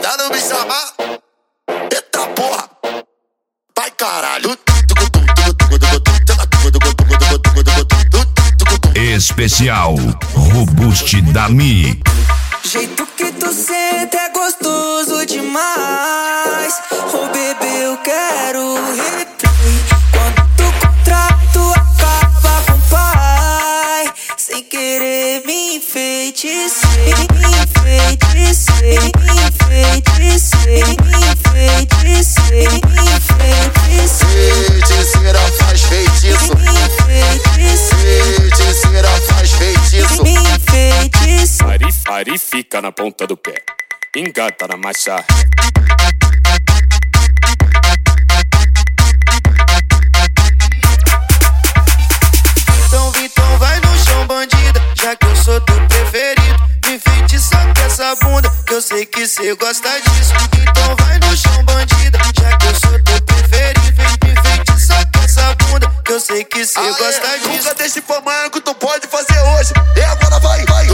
Pra não me chamar, eita porra, vai caralho. Especial Robuste da Mi. Jeito que tu senta é gostoso demais. Oh bebê, eu quero replay. Quando tu contrato acaba com o pai, sem querer me enfeitecei, enfeitecei, enfeitecei, enfeitecei, enfeitecei. Feiticeira faz feitiço, feiticeira faz feitiço. Ari fica na ponta do pé, engata na marcha. Então vai no chão, bandida, já que eu sou teu preferido. Me enfeitiça com essa bunda, que eu sei que cê gosta disso. Então vai no chão, bandida, já que eu sou teu preferido. Me enfeitiça com essa bunda, que eu sei que cê gosta disso. Nunca deixe pra amanhã que tu pode fazer hoje. E agora vai, vai.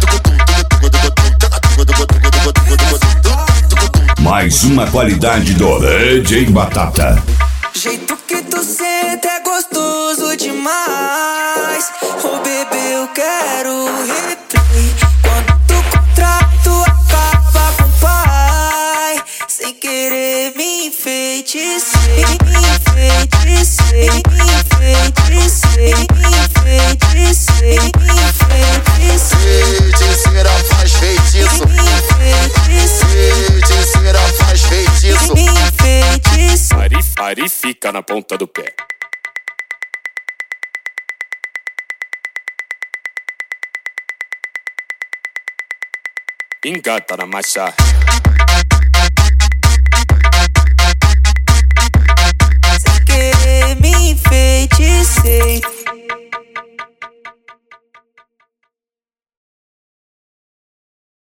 Mais uma qualidade do DJ Batata. Jeito que tu senta é gostoso demais. Oh bebê, eu quero replay. Quando tu contrato acaba com o pai, sem querer me enfeitecei, enfeitecei, enfeitecei, enfeitecei, enfeitecei. Feiticeira faz feitiço, feiticeira faz feitiço. Ari fica na ponta do pé. Engata na marcha.